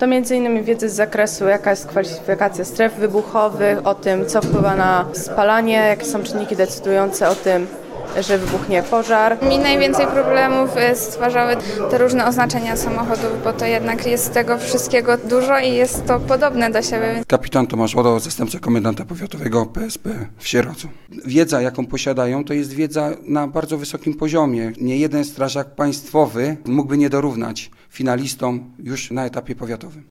To m.in. wiedzy z zakresu, jaka jest kwalifikacja stref wybuchowych, o tym, co wpływa na spalanie, jakie są czynniki decydujące o tym, że wybuchnie pożar. Mi najwięcej problemów stwarzały te różne oznaczenia samochodów, bo to jednak jest tego wszystkiego dużo i jest to podobne do siebie. Kapitan Tomasz Oro, zastępca komendanta powiatowego PSP w Sieradzu. Wiedza, jaką posiadają, to jest wiedza na bardzo wysokim poziomie. Nie jeden strażak państwowy mógłby nie dorównać finalistom już na etapie powiatowym.